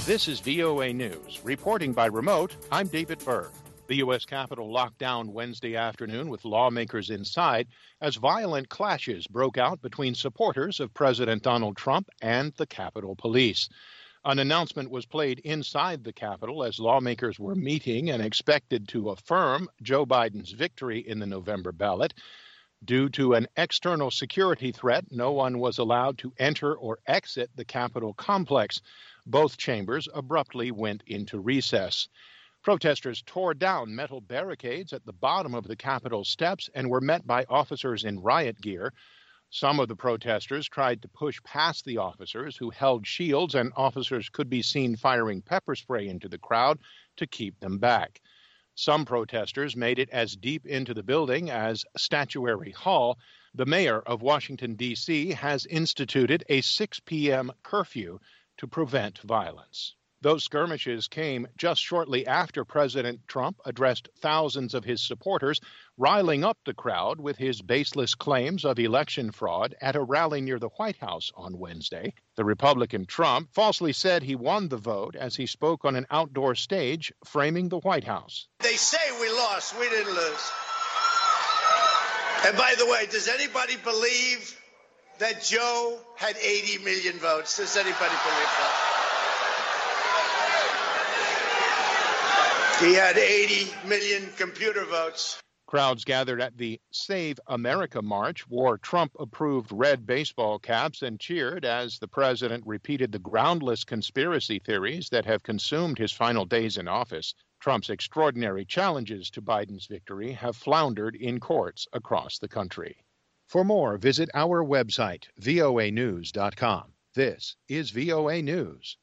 This is VOA News. Reporting by remote, I'm David Byrd. The U.S. Capitol locked down Wednesday afternoon with lawmakers inside as violent clashes broke out between supporters of President Donald Trump and the Capitol Police. An announcement was played inside the Capitol as lawmakers were meeting and expected to affirm Joe Biden's victory in the November ballot. Due to an external security threat, no one was allowed to enter or exit the Capitol complex. Both chambers abruptly went into recess. Protesters tore down metal barricades at the bottom of the Capitol steps and were met by officers in riot gear. Some of the protesters tried to push past the officers who held shields, and officers could be seen firing pepper spray into the crowd to keep them back. Some protesters made it as deep into the building as Statuary Hall. The mayor of Washington, D.C., has instituted a 6 p.m. curfew to prevent violence. Those skirmishes came just shortly after President Trump addressed thousands of his supporters, riling up the crowd with his baseless claims of election fraud at a rally near the White House on Wednesday. The Republican Trump falsely said he won the vote as he spoke on an outdoor stage framing the White House. They say we lost. We didn't lose. And by the way, does anybody believe that Joe had 80 million votes? Does anybody believe that? He had 80 million computer votes. Crowds gathered at the Save America March wore Trump-approved red baseball caps and cheered as the president repeated the groundless conspiracy theories that have consumed his final days in office. Trump's extraordinary challenges to Biden's victory have floundered in courts across the country. For more, visit our website, voanews.com. This is VOA News.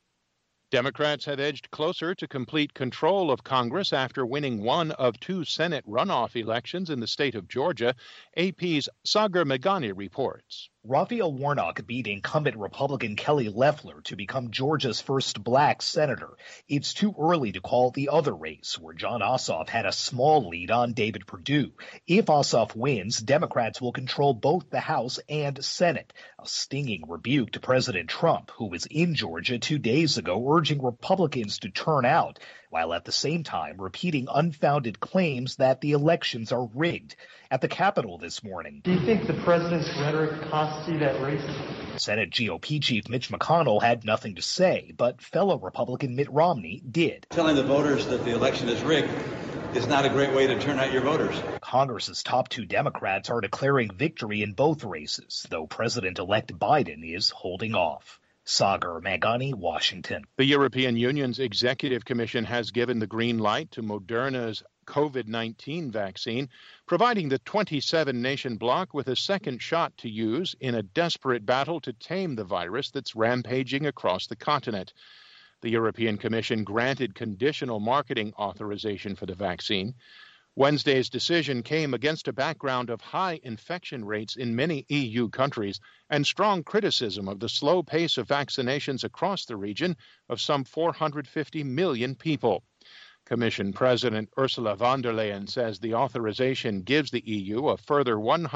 Democrats have edged closer to complete control of Congress after winning one of two Senate runoff elections in the state of Georgia. AP's Sagar Meghani reports. Raphael Warnock beat incumbent Republican Kelly Loeffler to become Georgia's first black senator. It's too early to call the other race, where Jon Ossoff had a small lead on David Perdue. If Ossoff wins, Democrats will control both the House and Senate, a stinging rebuke to President Trump, who was in Georgia 2 days ago urging Republicans to turn out, while at the same time repeating unfounded claims that the elections are rigged. At the Capitol this morning, do you think the president's rhetoric costs you that race? Senate GOP Chief Mitch McConnell had nothing to say, but fellow Republican Mitt Romney did. Telling the voters that the election is rigged is not a great way to turn out your voters. Congress's top two Democrats are declaring victory in both races, though President-elect Biden is holding off. Sagar Meghani, Washington. The European Union's Executive Commission has given the green light to Moderna's COVID-19 vaccine, providing the 27-nation bloc with a second shot to use in a desperate battle to tame the virus that's rampaging across the continent. The European Commission granted conditional marketing authorization for the vaccine. Wednesday's decision came against a background of high infection rates in many EU countries and strong criticism of the slow pace of vaccinations across the region of some 450 million people. Commission President Ursula von der Leyen says the authorization gives the EU a further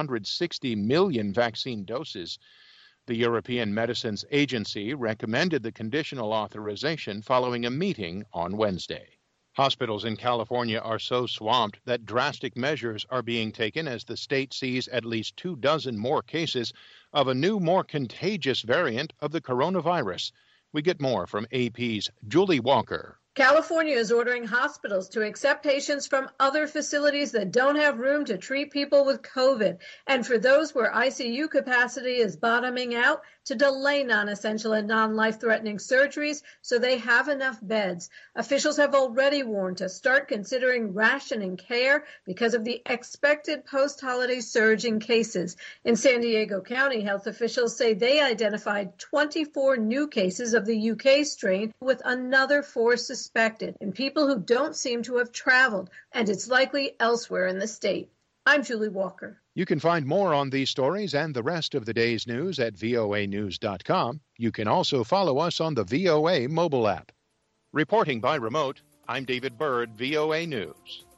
160 million vaccine doses. The European Medicines Agency recommended the conditional authorization following a meeting on Wednesday. Hospitals in California are so swamped that drastic measures are being taken as the state sees at least 24 more cases of a new, more contagious variant of the coronavirus. We get more from AP's Julie Walker. California is ordering hospitals to accept patients from other facilities that don't have room to treat people with COVID. And for those where ICU capacity is bottoming out, to delay non-essential and non-life-threatening surgeries so they have enough beds. Officials have already warned to start considering rationing care because of the expected post-holiday surge in cases. In San Diego County, health officials say they identified 24 new cases of the UK strain, with another 4 suspected in people who don't seem to have traveled, and it's likely elsewhere in the state. I'm Julie Walker. You can find more on these stories and the rest of the day's news at voanews.com. You can also follow us on the VOA mobile app. Reporting by remote, I'm David Byrd, VOA News.